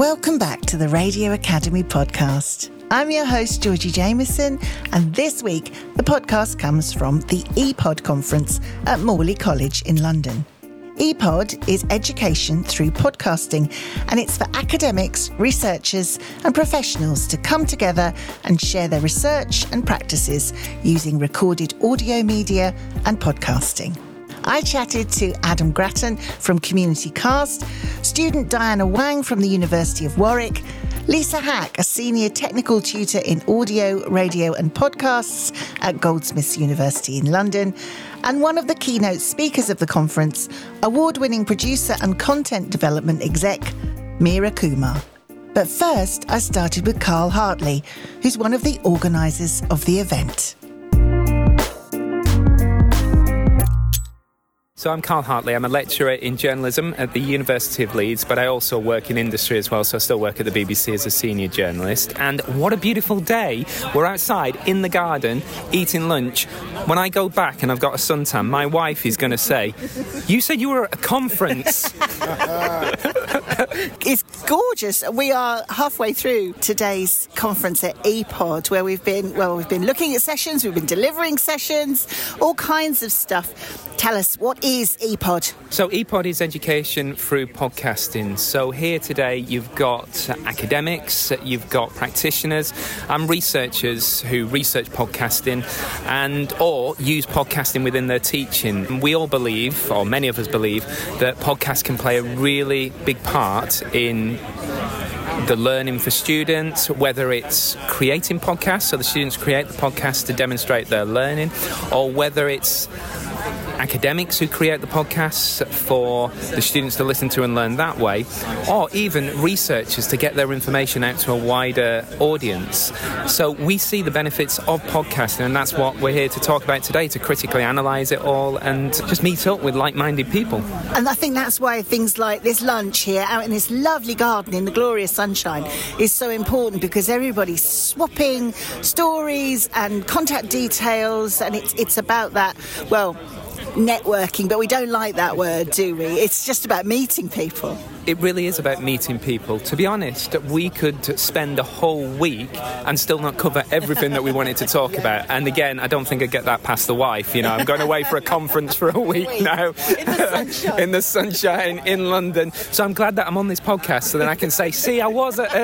Welcome back to the Radio Academy podcast. I'm your host, Georgie Jameson, and this week the podcast comes from the ePod conference at Morley College in London. ePod is education through podcasting, and it's for academics, researchers and professionals to come together and share their research and practices using recorded audio media and podcasting. I chatted to Adam Grattan from Community Cast, student Diana Wang from the University of Warwick, Lisa Hack, a senior technical tutor in audio, radio and podcasts at Goldsmiths University in London, and one of the keynote speakers of the conference, award-winning producer and content development exec, Meera Kumar. But first, I started with Carl Hartley, who's one of the organisers of the event. So I'm Carl Hartley. I'm a lecturer in journalism at the University of Leeds, but I also work in industry as well, so I still work at the BBC as a senior journalist. And what a beautiful day. We're outside in the garden eating lunch. When I go back and I've got a suntan, my wife is going to say, "You said you were at a conference." It's gorgeous. We are halfway through today's conference at ePod, where we've been looking at sessions, we've been delivering sessions, all kinds of stuff. Tell us, what is ePod? So ePod is education through podcasting. So here today you've got academics, you've got practitioners and researchers who research podcasting and or use podcasting within their teaching. We all believe, or many of us believe, that podcasts can play a really big part in the learning for students, whether it's creating podcasts, so the students create the podcast to demonstrate their learning, or whether it's academics who create the podcasts for the students to listen to and learn that way, or even researchers to get their information out to a wider audience. So we see the benefits of podcasting, and that's what we're here to talk about today, to critically analyse it all and just meet up with like-minded people. And I think that's why things like this lunch here out in this lovely garden in the glorious sunshine is so important, because everybody's swapping stories and contact details, and it's about that, networking, but we don't like that word, do we? It's just about meeting people. It really is about meeting people. To be honest, we could spend a whole week and still not cover everything that we wanted to talk about. And again, I don't think I'd get that past the wife. You know, I'm going away for a conference for a week now. In the sunshine in London. So I'm glad that I'm on this podcast, so then I can say, see, I was at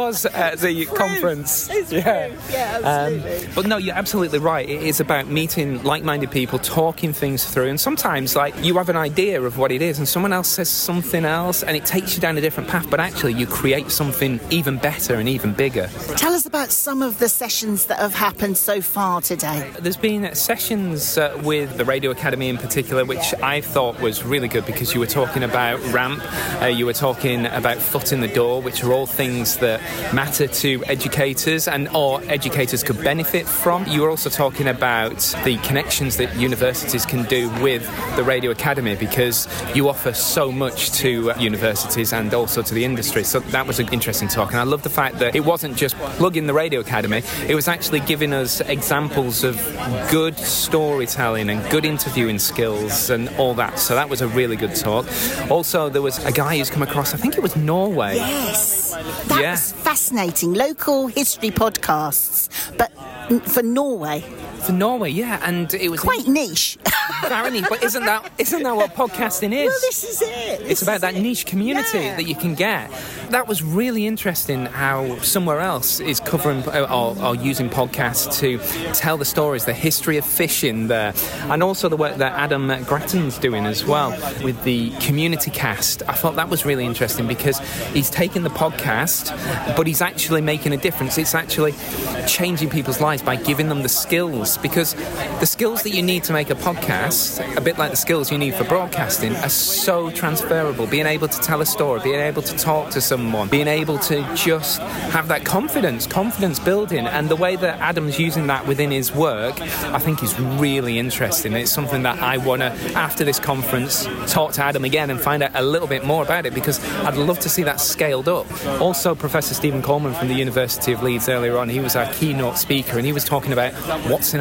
the conference. It's true. Yeah, absolutely. But no, you're absolutely right. It is about meeting like-minded people, talking things through. And sometimes, you have an idea of what it is, and someone else says something else, and it takes you down a different path, but actually you create something even better and even bigger. Tell us about some of the sessions that have happened so far today. There's been sessions with the Radio Academy in particular, which I thought was really good, because you were talking about RAMP, you were talking about foot in the door, which are all things that matter to educators or educators could benefit from. You were also talking about the connections that universities can do with the Radio Academy, because you offer so much to universities and also to the industry. So that was an interesting talk, and I love the fact that it wasn't just plugging the Radio Academy, it was actually giving us examples of good storytelling and good interviewing skills and all that. So that was a really good talk. Also, there was a guy who's come across, I think it was Norway. Yes, that was fascinating. Local history podcasts, but for Norway. For Norway, yeah, and it was quite niche. Very niche, but isn't that what podcasting is? Well, this is it. It's about that niche community that you can get. That was really interesting how somewhere else is covering or using podcasts to tell the stories, the history of fishing there, and also the work that Adam Grattan's doing as well with the Community Cast. I thought that was really interesting, because he's taken the podcast, but he's actually making a difference. It's actually changing people's lives by giving them the skills, because the skills that you need to make a podcast, a bit like the skills you need for broadcasting, are so transferable. Being able to tell a story, being able to talk to someone, being able to just have that confidence building, and the way that Adam's using that within his work, I think is really interesting. It's something that I want to, after this conference, talk to Adam again and find out a little bit more about it, because I'd love to see that scaled up. Also, Professor Stephen Coleman from the University of Leeds earlier on, he was our keynote speaker, and he was talking about what's in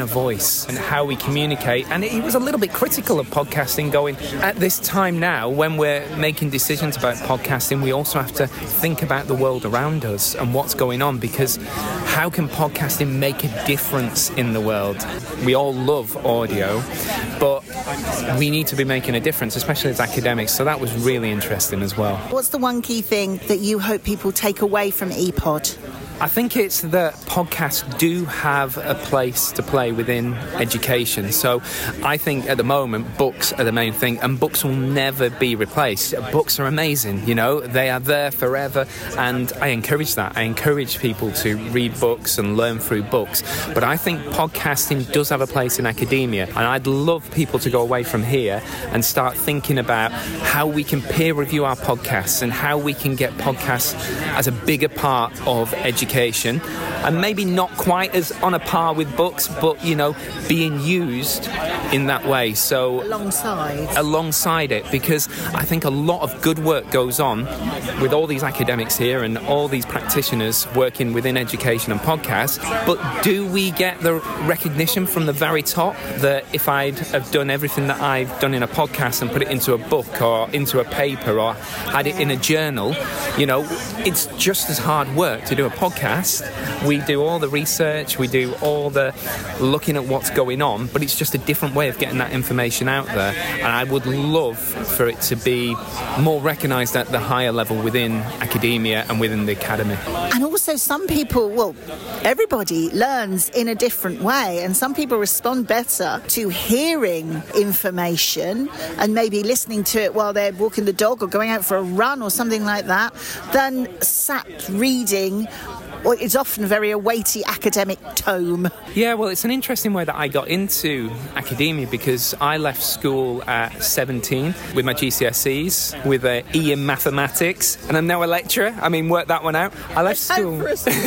a voice and how we communicate. And he was a little bit critical of podcasting, going, at this time now, when we're making decisions about podcasting, we also have to think about the world around us and what's going on, because how can podcasting make a difference in the world? We all love audio, but we need to be making a difference, especially as academics. So that was really interesting as well. What's the one key thing that you hope people take away from ePod? I think it's that podcasts do have a place to play within education. So I think at the moment books are the main thing, and books will never be replaced. Books are amazing, you know, they are there forever, and I encourage that. I encourage people to read books and learn through books. But I think podcasting does have a place in academia, and I'd love people to go away from here and start thinking about how we can peer review our podcasts and how we can get podcasts as a bigger part of education. And maybe not quite as on a par with books, but, you know, being used in that way. So alongside it, because I think a lot of good work goes on with all these academics here and all these practitioners working within education and podcasts. But do we get the recognition from the very top that if I'd have done everything that I've done in a podcast and put it into a book or into a paper or had it in a journal, you know, it's just as hard work to do a podcast. We do all the research, we do all the looking at what's going on, but it's just a different way of getting that information out there. And I would love for it to be more recognised at the higher level within academia and within the academy. And also some people, well, everybody learns in a different way, and some people respond better to hearing information and maybe listening to it while they're walking the dog or going out for a run or something like that than sat reading. Well, it's often a very weighty academic tome. Yeah, well, it's an interesting way that I got into academia, because I left school at 17 with my GCSEs with an E in mathematics, and I'm now a lecturer. I mean, work that one out. I left school.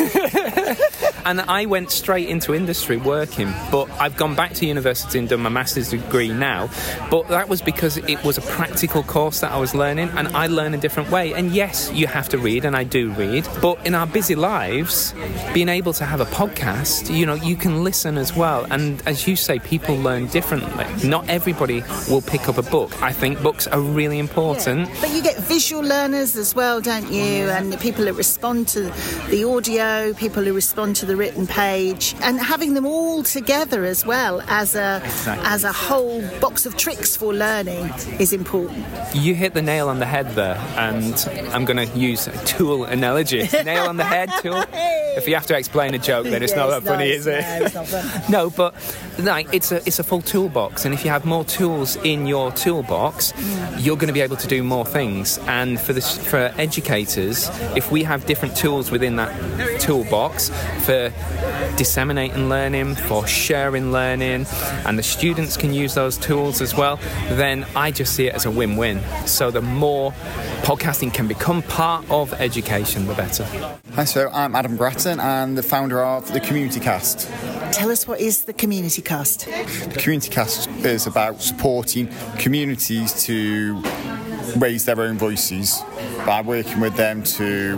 And I went straight into industry working, but I've gone back to university and done my master's degree now. But that was because it was a practical course that I was learning, and I learn a different way. And yes, you have to read, and I do read, but in our busy lives, being able to have a podcast, you know, you can listen as well. And as you say, people learn differently. Not everybody will pick up a book. I think books are really important. Yeah. But you get visual learners as well, don't you? And people who respond to the audio, people who respond to the written page, and having them all together as well as a whole box of tricks for learning is important. You hit the nail on the head there, and I'm going to use a tool analogy. Nail on the head, tool. If you have to explain a joke, then it's not that funny, is it? No, it's not funny. No, but like, it's a full toolbox, and if you have more tools in your toolbox, you're going to be able to do more things. And for educators, if we have different tools within that toolbox for disseminating learning, for sharing learning, and the students can use those tools as well, then I just see it as a win-win. So the more podcasting can become part of education, the better. Hi, so I'm Adam Bratton and the founder of the Community Cast. Tell us, what is the Community Cast? The Community Cast is about supporting communities to raise their own voices by working with them through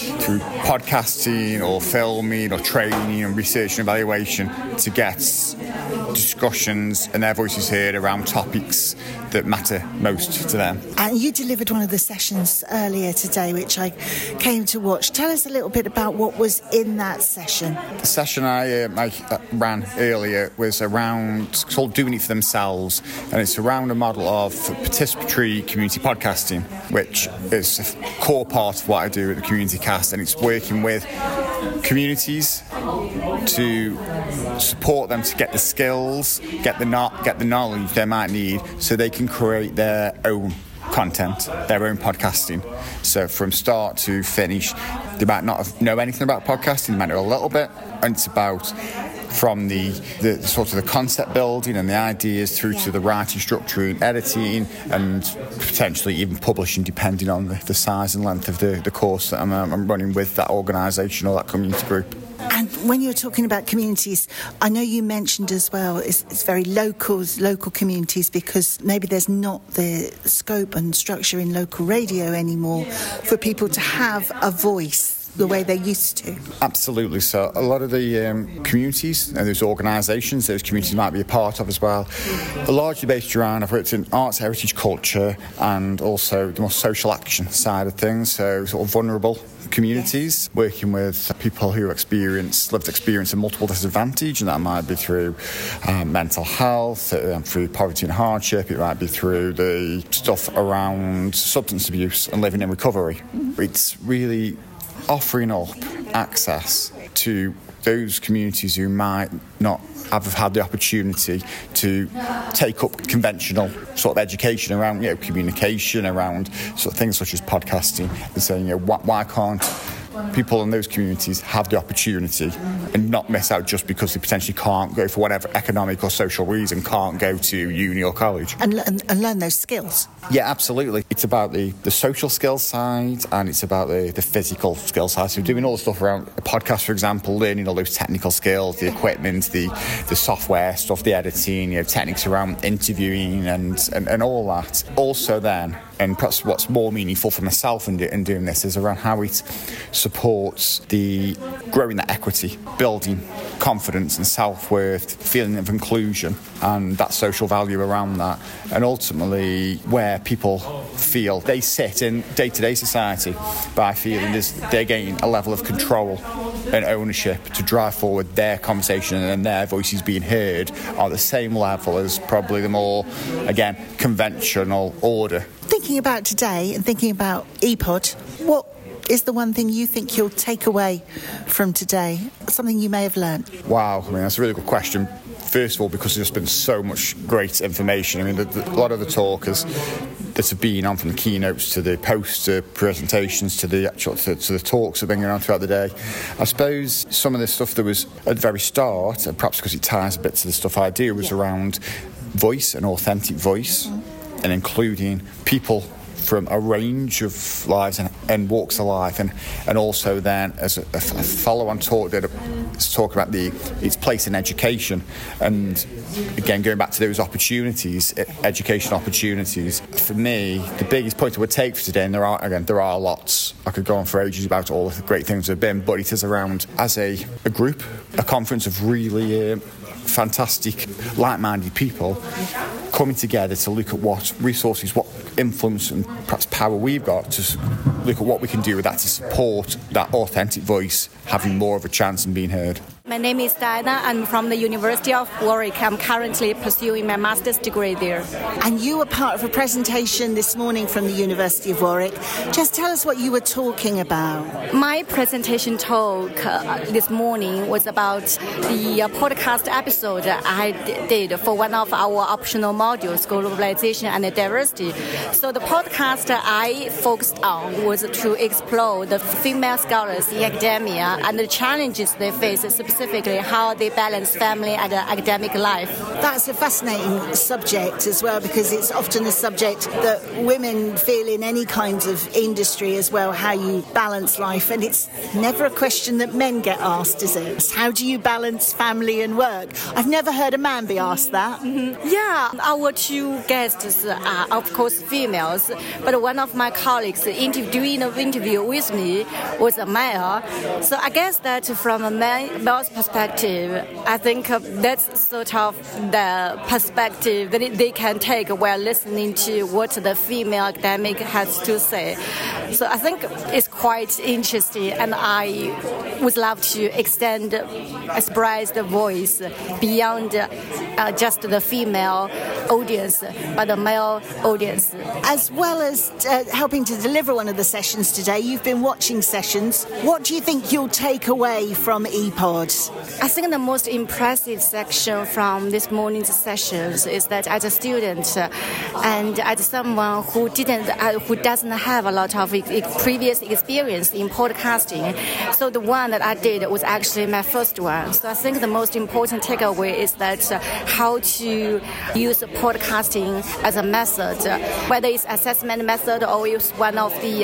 podcasting or filming or training and research and evaluation to get discussions and their voices heard around topics that matter most to them. And you delivered one of the sessions earlier today, which I came to watch. Tell us a little bit about what was in that session. The session I ran earlier was around, it's called Doing It For Themselves, and it's around a model of participatory community podcasting, which is a core part of what I do at the Community Cast, and it's working with communities to support them to get the skills, get the knowledge they might need so they can create their own content, their own podcasting. So from start to finish, they might not know anything about podcasting, they might know a little bit, and it's about from the sort of the concept building and the ideas through to the writing, structuring, editing, and potentially even publishing, depending on the size and length of the course that I'm running with that organisation or that community group. And when you're talking about communities, I know you mentioned as well, it's very local communities, because maybe there's not the scope and structure in local radio anymore for people to have a voice the way they used to? Absolutely. So a lot of the communities and those organisations, those communities might be a part of as well, are largely based around, I've worked in arts, heritage, culture, and also the more social action side of things, so sort of vulnerable communities, working with people who lived experience of multiple disadvantage, and that might be through mental health, through poverty and hardship, it might be through the stuff around substance abuse and living in recovery. It's really offering up access to those communities who might not have had the opportunity to take up conventional sort of education around, communication, around sort of things such as podcasting, and saying, why can't people in those communities have the opportunity and not miss out just because they potentially can't go, for whatever economic or social reason, can't go to uni or college. And learn those skills. Yeah, absolutely. It's about the social skills side, and it's about the physical skills side. So doing all the stuff around a podcast, for example, learning all those technical skills, the equipment, the software stuff, the editing, techniques around interviewing and all that. Also then, and perhaps what's more meaningful for myself in doing this, is around how it supports the growing that equity, building confidence and self-worth, feeling of inclusion and that social value around that, and ultimately where people feel they sit in day-to-day society by feeling they're gaining a level of control and ownership to drive forward their conversation and their voices being heard on the same level as probably the more, again, conventional order. Thinking about today and thinking about ePod, what is the one thing you think you'll take away from today? Something you may have learned? Wow, that's a really good question. First of all, because there's been so much great information. A lot of the talkers that have been on, from the keynotes to the poster presentations to the actual to the talks that have been going on throughout the day. I suppose some of the stuff that was at the very start, and perhaps because it ties a bit to the stuff I do, was around voice and authentic voice, and including people from a range of lives and walks of life, and also then as a follow-on talk that is talking about its place in education, and again going back to those opportunities, education opportunities. For me, the biggest point I would take for today, and there are lots, I could go on for ages about all the great things that have been, but it is around, as a group, a conference of really fantastic, like-minded people coming together to look at what resources, what influence and perhaps power we've got to look at what we can do with that to support that authentic voice having more of a chance in being heard. My name is Diana. I'm from the University of Warwick. I'm currently pursuing my master's degree there. And you were part of a presentation this morning from the University of Warwick. Just tell us what you were talking about. My presentation talk this morning was about the podcast episode I did for one of our optional modules, globalization and diversity. So the podcast I focused on was to explore the female scholars in academia and the challenges they face, specifically how they balance family and academic life. That's a fascinating subject as well, because it's often a subject that women feel in any kinds of industry as well, how you balance life. And it's never a question that men get asked, is it? How do you balance family and work? I've never heard a man be asked that. Mm-hmm. Yeah, our two guests are, of course, females, but one of my colleagues doing an interview with me was a male. So I guess that from a male's perspective, I think that's sort of the perspective that they can take while listening to what the female academic has to say. So I think it's quite interesting, and I would love to express the voice beyond just the female audience, but the male audience. As well as helping to deliver one of the sessions today, you've been watching sessions. What do you think you'll take away from ePod? I think the most impressive section from this morning's sessions is that as a student and as someone who doesn't have a lot of previous experience in podcasting, so the one that I did was actually my first one. So I think the most important takeaway is that how to use podcasting as a method, whether it's assessment method or it's one of the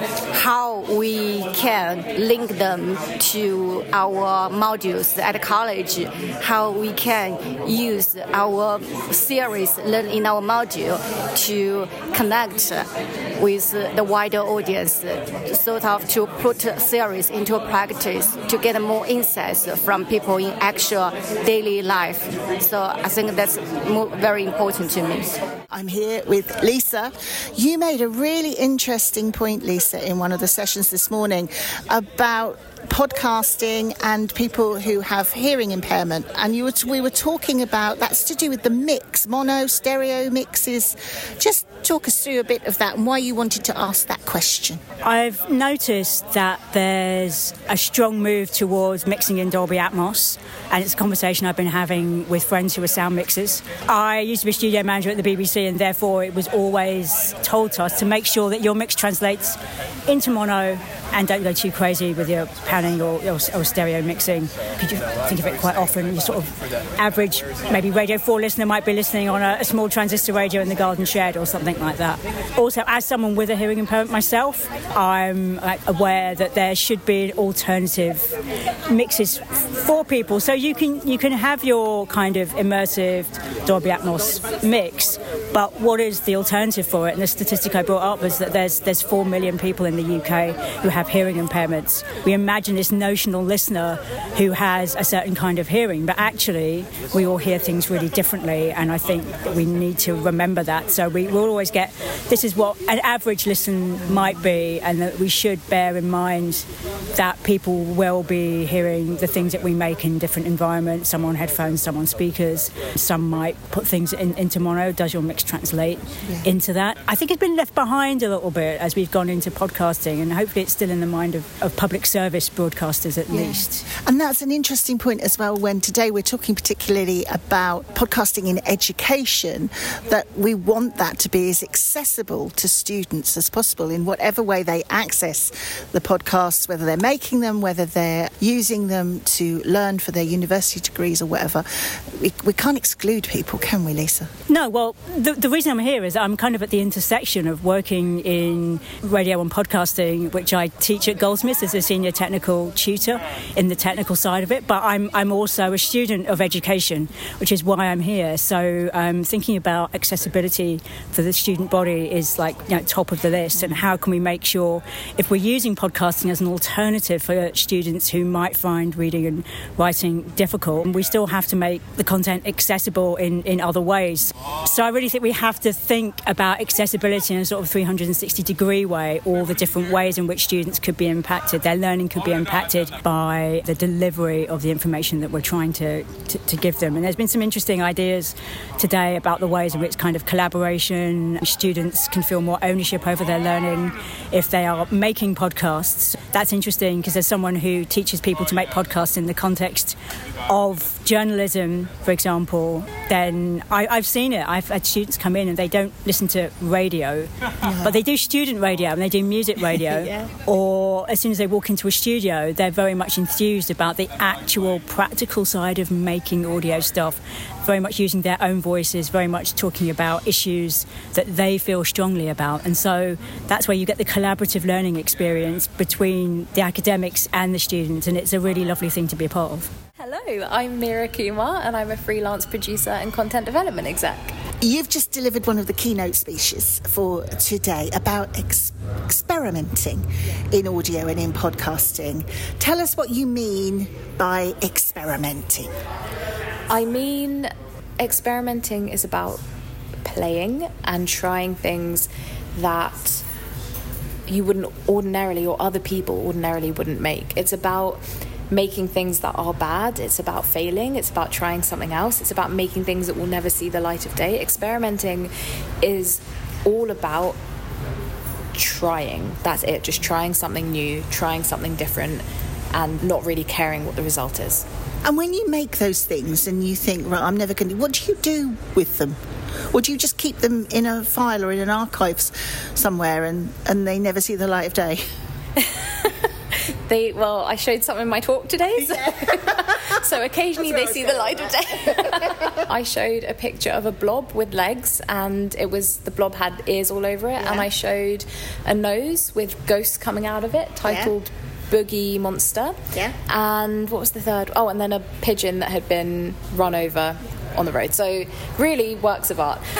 how we can link them to our modules at college, how we can use our theories learned in our module to connect with the wider audience, sort of to put theories into practice, to get more insights from people in actual daily life. So I think that's very important to me. I'm here with Lisa. You made a really interesting point, Lisa, in one of the sessions this morning about podcasting and people who have hearing impairment, and we were talking about that's to do with the mix, mono, stereo mixes. Just talk us through a bit of that and why you wanted to ask that question. I've noticed that there's a strong move towards mixing in Dolby Atmos, and it's a conversation I've been having with friends who are sound mixers. I used to be studio manager at the BBC, and therefore it was always told to us to make sure that your mix translates into mono and don't go too crazy with your panning or stereo mixing. Because you think of it quite often, your sort of average, maybe Radio 4 listener might be listening on a small transistor radio in the garden shed or something like that. Also, as someone with a hearing impairment myself, I'm aware that there should be alternative mixes for people. So you can have your kind of immersive Dolby Atmos mix, but what is the alternative for it? And the statistic I brought up was that there's 4 million people in the UK who have hearing impairments. We imagine this notional listener who has a certain kind of hearing, but actually we all hear things really differently, and I think we need to remember that. So we will always get, this is what an average listen might be, and that we should bear in mind that people will be hearing the things that we make in different environments, some on headphones, some on speakers, some might put things into mono. Does your mix translate into that? I think it's been left behind a little bit as we've gone into podcasting, and hopefully it's still in the mind of public service broadcasters at least. And that's an interesting point as well, when today we're talking particularly about podcasting in education, that we want that to be as accessible to students as possible in whatever way they access the podcasts, whether they're making them, whether they're using them to learn for their university degrees or whatever. We can't exclude people, can we, Lisa? No, well, the reason I'm here is I'm kind of at the intersection of working in radio and podcasting, which I teach at Goldsmiths as a senior technical tutor in the technical side of it, but I'm also a student of education, which is why I'm here. So thinking about accessibility for the student body is top of the list, and how can we make sure, if we're using podcasting as an alternative for students who might find reading and writing difficult, we still have to make the content accessible in other ways. So I really think we have to think about accessibility in a sort of 360-degree way, all the different ways in which students could be impacted, their learning could be impacted by the delivery of the information that we're trying to give them. And there's been some interesting ideas today about the ways in which kind of collaboration, students can feel more ownership over their learning if they are making podcasts. That's interesting because there's someone who teaches people to make podcasts in the context of journalism, for example. Then I've seen it. I've had students come in and they don't listen to radio, but they do student radio and they do music radio. Or as soon as they walk into a studio, they're very much enthused about the actual practical side of making audio stuff, very much using their own voices, very much talking about issues that they feel strongly about. And so that's where you get the collaborative learning experience between the academics and the students, and it's a really lovely thing to be a part of. Hello, I'm Mira Kumar and I'm a freelance producer and content development exec. You've just delivered one of the keynote speeches for today about experimenting in audio and in podcasting. Tell us what you mean by experimenting. I mean, experimenting is about playing and trying things that you wouldn't ordinarily, or other people ordinarily wouldn't make. It's about making things that are bad. It's about failing. It's about trying something else. It's about making things that will never see the light of day. Experimenting is all about trying. That's it. Just trying something new, trying something different, and not really caring what the result is. And when you make those things and you think, right, I'm never going to... What do you do with them? Or do you just keep them in a file or in an archive somewhere and they never see the light of day? I showed some in my talk today. So occasionally they see the light of day. I showed a picture of a blob with legs, and the blob had ears all over it, and I showed a nose with ghosts coming out of it, titled Boogie Monster. Yeah. And what was the third? Oh, and then a pigeon that had been run over on the road. So really works of art.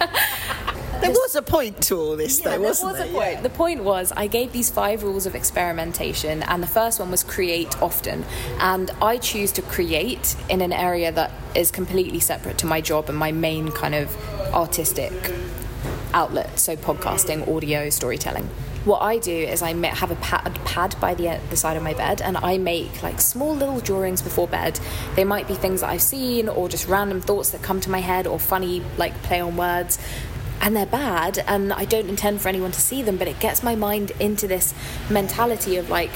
There was a point to all this, though, wasn't there? There was a point. Yeah. The point was I gave these 5 rules of experimentation, and the first one was create often. And I choose to create in an area that is completely separate to my job and my main kind of artistic outlet, so podcasting, audio, storytelling. What I do is I have a pad by the side of my bed, and I make like small little drawings before bed. They might be things that I've seen, or just random thoughts that come to my head, or funny like play on words. And they're bad, and I don't intend for anyone to see them, but it gets my mind into this mentality of like,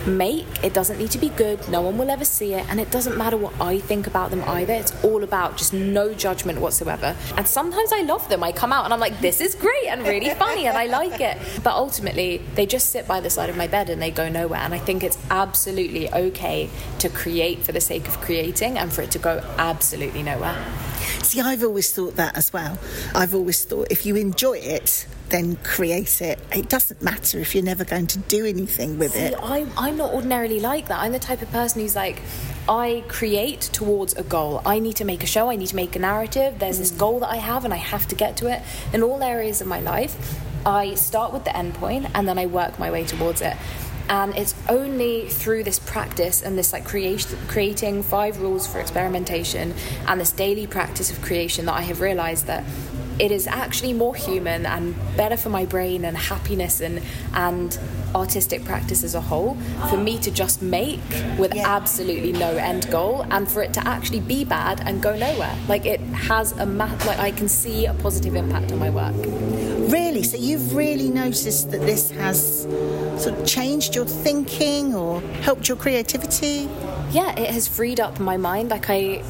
it doesn't need to be good, no one will ever see it, and it doesn't matter what I think about them either. It's all about just no judgment whatsoever. And sometimes I love them. I come out and I'm like, this is great and really funny and I like it. But ultimately they just sit by the side of my bed and they go nowhere. And I think it's absolutely okay to create for the sake of creating and for it to go absolutely nowhere. See, I've always thought that as well. I've always thought if you enjoy it, then create it. It doesn't matter if you're never going to do anything with it. I'm not ordinarily like that. I'm the type of person who's like, I create towards a goal. I need to make a show, I need to make a narrative. There's this goal that I have and I have to get to it. In all areas of my life, I start with the end point and then I work my way towards it. And it's only through this practice and this like creating 5 rules for experimentation and this daily practice of creation that I have realised that it is actually more human and better for my brain and happiness and artistic practice as a whole for me to just make with absolutely no end goal, and for it to actually be bad and go nowhere. Like it has I can see a positive impact on my work. Really? So you've really noticed that this has sort of changed your thinking or helped your creativity? Yeah, it has freed up my mind. Like I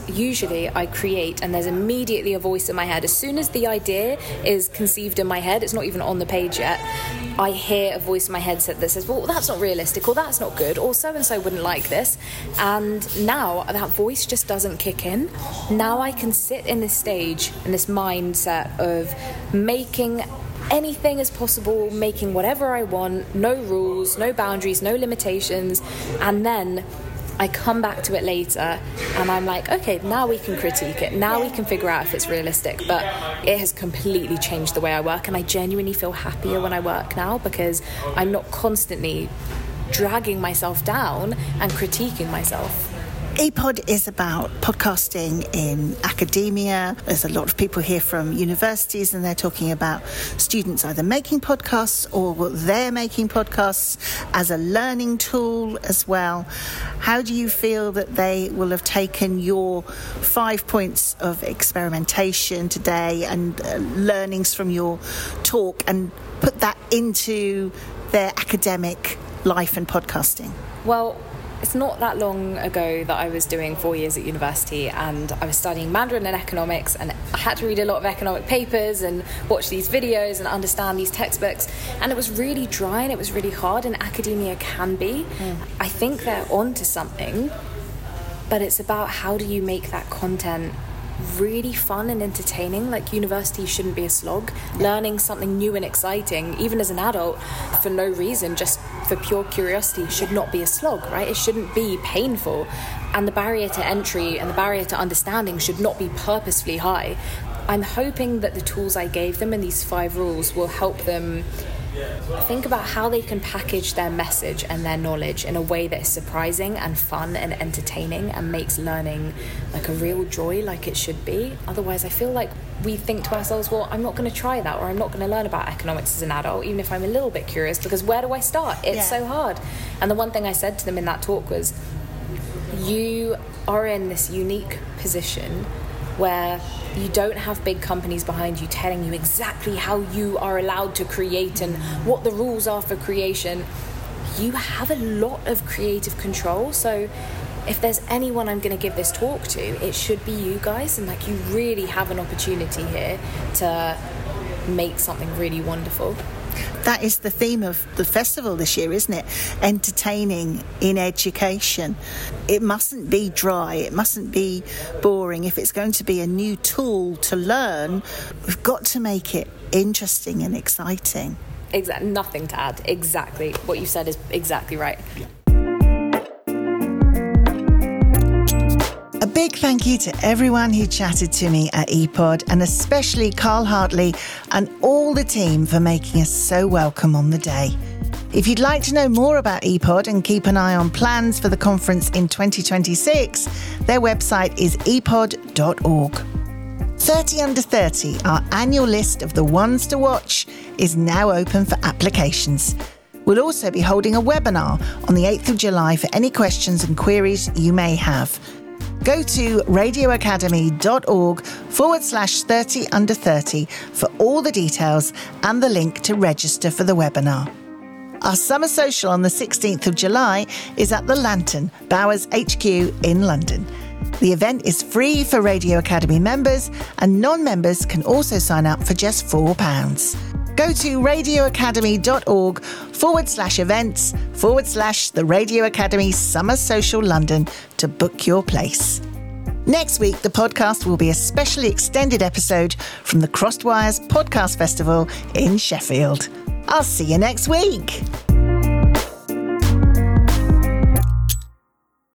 create and there's immediately a voice in my head. As soon as the idea is conceived in my head, it's not even on the page yet, I hear a voice in my head that says, well, that's not realistic, or that's not good, or so-and-so wouldn't like this. And now that voice just doesn't kick in. Now I can sit in this stage, in this mindset of making anything as possible, making whatever I want, no rules, no boundaries, no limitations, and then I come back to it later and I'm like, okay, now we can critique it. Now we can figure out if it's realistic. But it has completely changed the way I work, and I genuinely feel happier when I work now because I'm not constantly dragging myself down and critiquing myself. ePod is about podcasting in academia. There's a lot of people here from universities and they're talking about students either making podcasts or they're making podcasts as a learning tool as well. How do you feel that they will have taken your 5 points of experimentation today and learnings from your talk and put that into their academic life and podcasting? Well, it's not that long ago that I was doing 4 years at university, and I was studying Mandarin and economics, and I had to read a lot of economic papers and watch these videos and understand these textbooks, and it was really dry and it was really hard, and academia can be. I think they're onto something, but it's about how do you make that content really fun and entertaining. Like, university shouldn't be a slog. Learning something new and exciting, even as an adult, for no reason, just for pure curiosity, should not be a slog, right? It shouldn't be painful, and the barrier to entry and the barrier to understanding should not be purposefully high. I'm hoping that the tools I gave them in these 5 rules will help them think about how they can package their message and their knowledge in a way that is surprising and fun and entertaining and makes learning like a real joy, like it should be. Otherwise, I feel like we think to ourselves, well, I'm not going to try that, or I'm not going to learn about economics as an adult, even if I'm a little bit curious, because where do I start? It's so hard. And the one thing I said to them in that talk was, you are in this unique position where you don't have big companies behind you telling you exactly how you are allowed to create and what the rules are for creation. You have a lot of creative control. So if there's anyone I'm going to give this talk to, it should be you guys. And like, you really have an opportunity here to make something really wonderful. that is the theme of the festival this year, isn't it? Entertaining in education. It mustn't be dry, it mustn't be boring. If it's going to be a new tool to learn, we've got to make it interesting and exciting. Exactly, nothing to add. Exactly. What you said is exactly right. A big thank you to everyone who chatted to me at ePod, and especially Carl Hartley and all the team for making us so welcome on the day. If you'd like to know more about ePod and keep an eye on plans for the conference in 2026, their website is epod.org. 30 Under 30, our annual list of the ones to watch, is now open for applications. We'll also be holding a webinar on the 8th of July for any questions and queries you may have. Go to radioacademy.org/30 Under 30 for all the details and the link to register for the webinar. Our summer social on the 16th of July is at the Lantern, Bowers HQ in London. The event is free for Radio Academy members, and non-members can also sign up for just £4. Go to radioacademy.org/events/the Radio Academy Summer Social London to book your place. Next week, the podcast will be a specially extended episode from the Crossed Wires Podcast Festival in Sheffield. I'll see you next week.